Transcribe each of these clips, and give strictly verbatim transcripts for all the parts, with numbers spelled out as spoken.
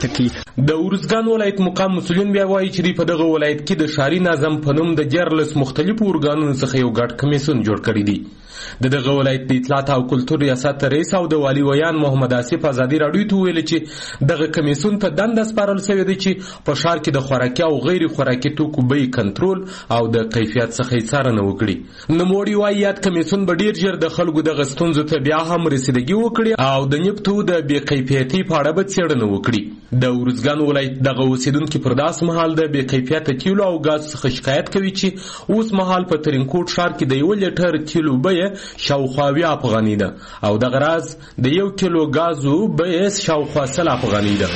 راته کوي. د ارزګان ولایت مقام مسؤلین بیا وایي چې په دغه ولایت کې د ښاري نظم په نوم د دیارلس مختلفو ارګانونو څخه یو ګډ کمیسیون جوړ کړی دی. د دغه ولایت د اطلاعات او کلتور ریاست رئیس او د والي ویان محمد آصف ازادي راډیو ته ویل چې دغه کمیسیون ته دنده سپارل شوې ده چې په ښار کې د خوراکي او غیر خوراکي توکو بیې کنټرول او د کیفیت څخه څارنه وکړي. نوموړي وایي یاد کمیسیون به ډیر ژر د خلکو دغه ستونزو ته بیا هم رسیدګي وکړي او د نفتو د بې کیفیتۍ په اړه به څېړنه وکړي. د ارزګان ولایت دغه اوسیدونکي پر داس مهال د بې کیفیته تیلو او ګاز څخه شکایت کوي چې اوس مهال په ترینکوټ ښار کې د یو لیټر تیلو بیه شاوخوا اویا افغانۍ ده او دغه راز د یو کیلو ګازو بیه شاوخوا سل افغانۍ ده.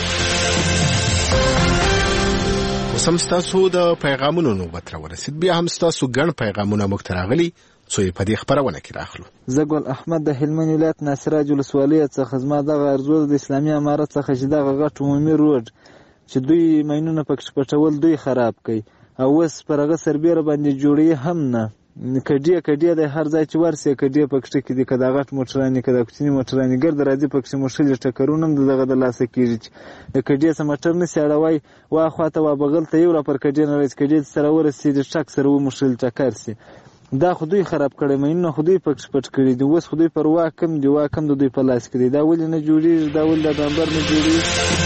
اوس هم ستاسو د پیغامونو نوبت راورسید. بیا هم ستاسو ګڼ پیغامونه موږ ته راغلي څو یې په دې خپرونه کې راخلو. زه ګل احمد د هلمند ولایت ناصراج ولسوالۍ څخه. زما دغه ارزو د اسلامي امارت څخه چې دغه غټ عمومي روډ چې دوی ماینونه پکې پټول دوی خراب کوي او اوس پر هغه سربیره باندې جوړوي هم نه. کډیه کډیه د هر ځای چې ورسې کډیه پکې کې دي که د غټ موټرانې که د کوچني موټرانې ګرد راځي پکې مشکل ټکرونه هم دغه د لاسه کېږي چې د کډیې څه موټر نسي اړوی وا خواته وا بغل ته یو را پر کډیې نه راځي کډیې سره ورسېږي ټک سره ومشکل ټکر سي. دا خو دوی خراب کړی ماینونه خو دوی پکې پټ کړي دي. اوس خو دوی پر واک هم دي واک هم د دوی په لاس کې دی. دا ولې نه جوړېږي دا ولې د ډامبر نه جوړېږي.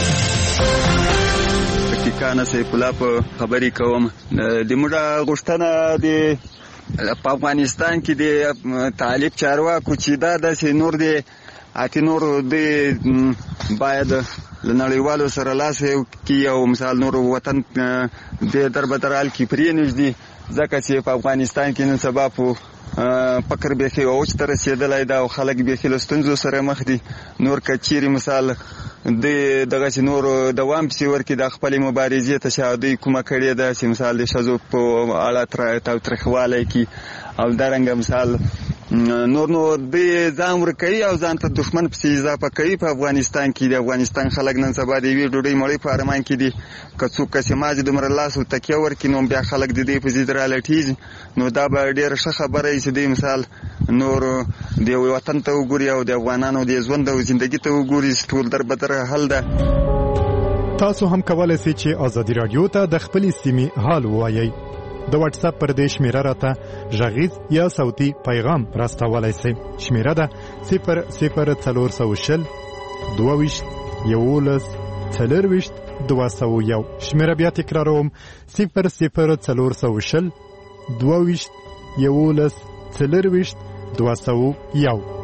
پکتیکا سیف الله په خبرې کوم. د موږ غوښتنه د په افغانستان کې د طالب چارواکو چې دا داسې نور دی اتی نور دی باید له نړیوالو سره لاس کې او مثال نور وطن د دربدر حال کې پرې نږدې ځکه چې په افغانستان کې نن سبا په فقر بیخي اوج ته رسېدلی ده او خلک بیخي له ستونزو سره مخ دي. نور که چیرې مثال د دغسې نور دوام پسې ورکړي د خپلې مبارزې ته چې دوی کومه کړې ده چې مثال د ښځو په اړه تاوتریخوالی کي او دارنګه مثال نور نو دوی ځان ورکوي او ځان ته دښمن پسې اضافه کوي. په افغانستان کې د افغانستان خلک نن سبا د یوې ډوډۍ مړۍ په ارمان کې دي. که څوک کسې مازې دومره لاس و تکیه ورکړي نو بیا خلک د دې په ضد رالټېږي. نو دا به ډېره ښه خبره وي چې دوی مثال نور د وطن ته وګوري او د افغانانو د ژوند او زندګي ته وګوري چې ټول در بدر حل ده. تاسو هم کولی شئ چې ازادي راډیو ته د خپلې سیمې حال ووایئ. د واتس اپ پر دې شمیره راته غږیز یا صوتي پیغام راستولی شئ. شمیره ده صفر صفر څلور سوه شل دوه ویشت یولس څلرویشت دوه سوه یو. شمیره بیا تکراروم صفر صفر څلور سوه شل دوه ویشت یولس څلرویشت دوه سوه یو.